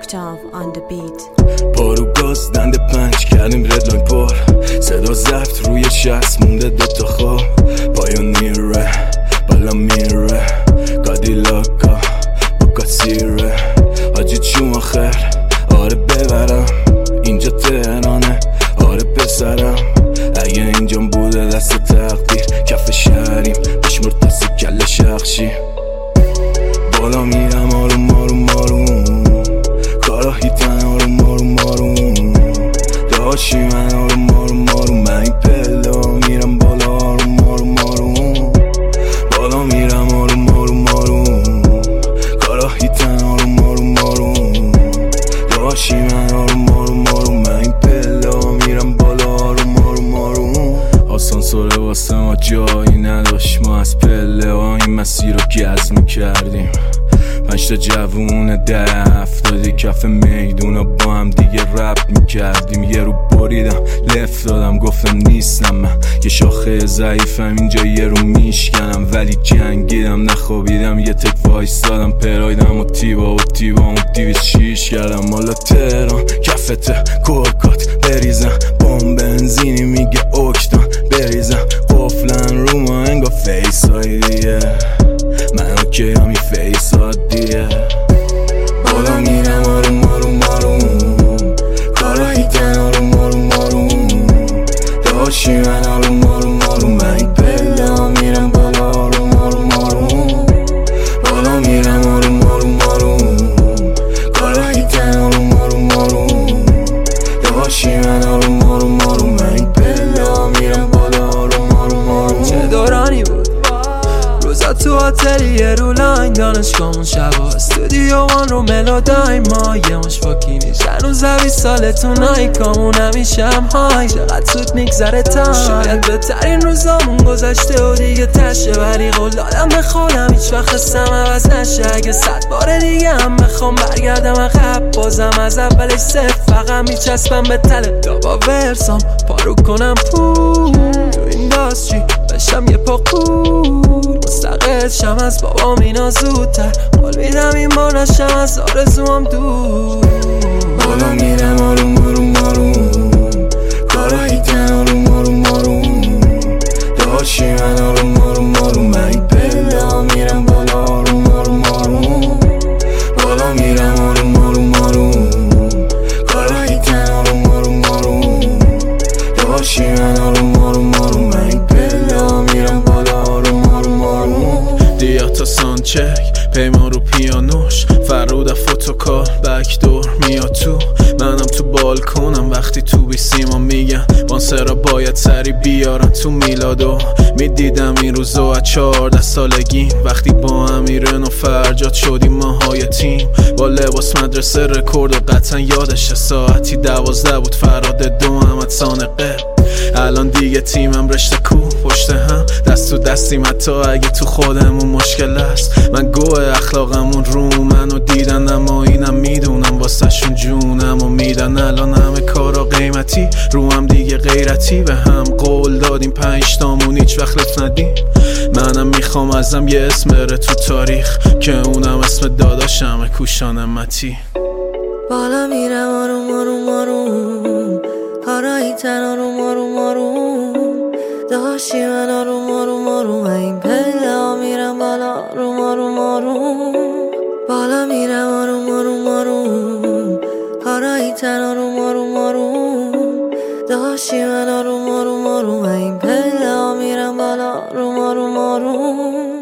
Gustav on the beat. پارو گاز دنده پنج کردیم ردلاین پر صدا زفت روی شست مونده دوتا خواب پایونیره بالا میره کادیلاکا با کاسیره حاجی چون آخر آره ببرم اینجا تهرانه آره پسرم اگه اینجام بوده دست تقدیر کف شهریم بشمر دست کل شخشی بالا میرم آروم آروم آروم کارا هیتن آروم آروم آروم داشی من آروم آروم آروم من این پلا میرم بالا آروم آروم آروم بالا میرم آروم آروم آروم کارا هیتن آروم آروم آروم داشی من آروم آروم آروم من این پلا میرم بالا آروم آروم آروم آسانسوره واسه ما جایی نداشت ما از پله ها این مسیر رو گز میکردیم 5 تا جوون 10-70 کف میدونا با هم دیگه رپ میکردیم یه رو بریدم لفت دادم گفتم نیستم من یه شاخه ضعیفم اینجا یه رو میشکنم ولی جنگیدم نخوابیدم یه تک وایس دادم پرایدم و تیبا و 206 کردم مالا تهران کفت کوکات بریزم بام بنزینی میگه اکتان بریزم قفلن رو ما انگا فیس های دیگه من اوکی همی فیس ها دیگه بالا میرم آروم آروم آروم کارا هیتن آروم آروم آروم داشی من آروم آروم آروم من این پلا میرم بالا آروم آروم آروم بالا میرم آروم آروم آروم کارا هیتن آروم آروم آروم داشی من آروم آروم آروم من این پلا میرم بالا آروم آروم آروم چه دورانی بود روزا تو آتلیه رو لاین دانشگاهمون شبا استودیو وان رو ملودایم ما یه مش فاکینیش هنوز 20 سالتون آیکامون همیشم های چقدر سود میگذره تایم شاید بهترین روزامون گذشته و دیگه تشه ولی قول دادم به خودم هیچ وقت خستم عوض نشه اگه 100 بار دیگه هم بخوام برگردم عقب بازم از اولش صفر فقط میچسبم به تله تا با ورسام پارو کنم پول تو اینداستری بشم یه پا قول مستقل شم از بابام اینا زودتر حال میدم این بار نشم از آرزوام دور بالا میرم آروم آروم آروم کارا هیتن آروم آروم آروم داشی من آروم آروم آروم من این پلا میرم بالا آروم آروم آروم بالا میرم آروم آروم آروم کارا هیتن آروم آروم آروم داشی من آروم آروم آروم من این پلا میرم بالا آروم آروم آروم دیاتا سانچک پیمان رو پیانوش فرود فوتوکار بکدور میاد تو منم تو بالکنم وقتی تو بی سیما میگن بانسرا باید سری بیارن تو میلادو میدیدم این روزو از 14 سالگی وقتی با امیرن و فرجاد شدیم ماهای تیم با لباس مدرسه رکورد و قطعا یادشه ساعتی 12 بود فراد 2 محمد سانقه الان دیگه تیمم رشته کو پشت هم دست تو دستیم حتی اگه تو خودمون مشکل است من گوه اخلاقمون رو منو دیدن اما اینم میدونم واسه شون جونم و میدن الان همه کارا قیمتی رو هم دیگه غیرتی به هم قول دادیم 5 تامون هیچ وقت لف ندیم منم میخوام ازم یه اسم بره تو تاریخ که اونم اسم داداشمه کوشان متی بالا میرم آروم آروم آروم کارا هیتن آروم آروم آروم داشتی من آروم آروم آروم این پلا میرم بالا آروم آروم آروم بالا میرم آروم آروم آروم کارا هیتن آروم آروم آروم داشتی من آروم آروم آروم این پلا میرم بالا آروم آروم آروم